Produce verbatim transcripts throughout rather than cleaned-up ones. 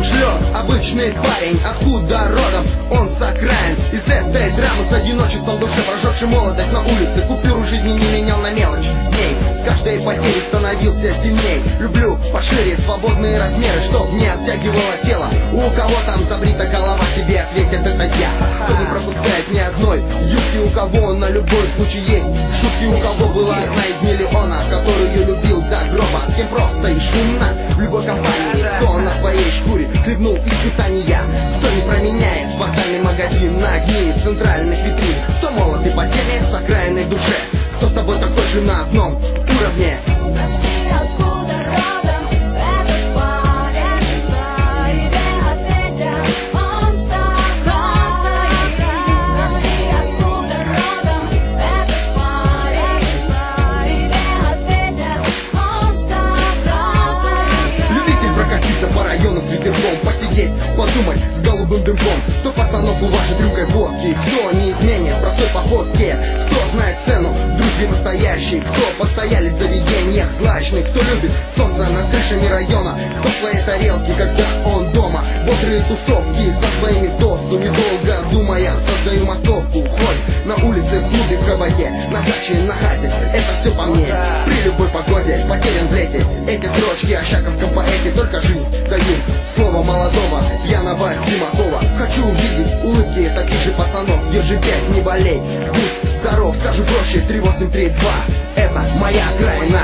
Нам шлет обычный парень, откуда родом он с окраин. Из этой драмы с одиночеством в душе, прожегший молодость на улице, купюру жизни не менял на мелочь. Дней с каждой потери становился сильней. Люблю пошире свободные размеры, чтоб не оттягивало тело. У кого там забрита голова, тебе ответит это я. Кто не пропускает ни одной юбки, у кого на любой случай есть шутки, у кого была одна из миллиона, которую любил до гроба. С кем просто и шумно в любой компании, кто на своей шкуре хлебнул испытания, кто не променяет спортальный магазин на огни центральных витрин, кто молод и по теме с окраинной душе, кто с тобой такой же на одном уровне. Посидеть, подумать с голубым дымком. Кто пацанов уважит рюмкой водки, кто не изменит простой походке, кто знает цену дружбе настоящей, кто постоялец в заведениях злачных, кто любит солнце над крышами района, кто в своей тарелке, когда он дома. Бодрые тусовки со своими тосту, недолго думая, создаю массовку. Хоть на улице, в клубе, в кабаке, на даче, на хате, это все по мне. При любой погоде, потерян в лете, эти строчки о шаковском поэте только жизнь дают. Слово молодого, пьяного Симакова. Хочу увидеть улыбки таких же пацанов. Держи пять, не болей, будь здоров. Скажу проще, три восемь три два. Это моя окраина.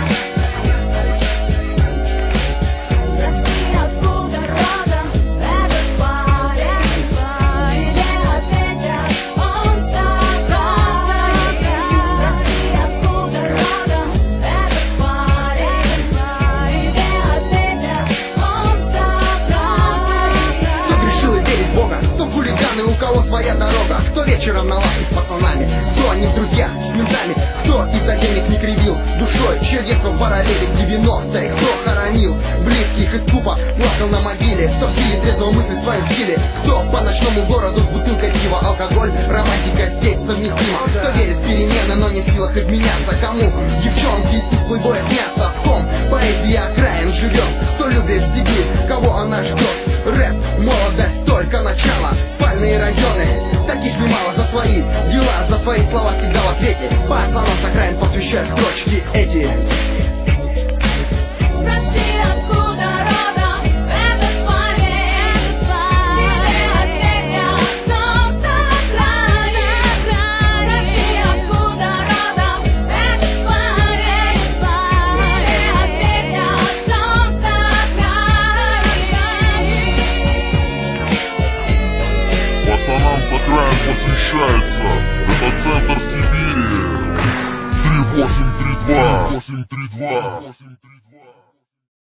У кого своя дорога, кто вечером на лавке с пацанами, кто они друзья с ментами, кто из-за денег не кривил душой, чье детство в параллели к девяностой, кто хоронил близких и скупо плакал на могиле, кто в силе трезвого мысли в своем стиле, кто по ночному городу с бутылкой пива, алкоголь, романтика здесь совместима, кто верит в перемены, но не в силах изменяться, кому девчонки из плейбоя снятся, в ком поэзия окраин живет, кто любит Сибирь, кого она ждет. Рэп, молодость, только начало. Спальные районы, таких немало. За свои дела, за свои слова всегда в ответе. Пацанам с окраин посвящают строчки эти. Пацанам с окраин посвящается. Это центр Сибири. три восемь три два.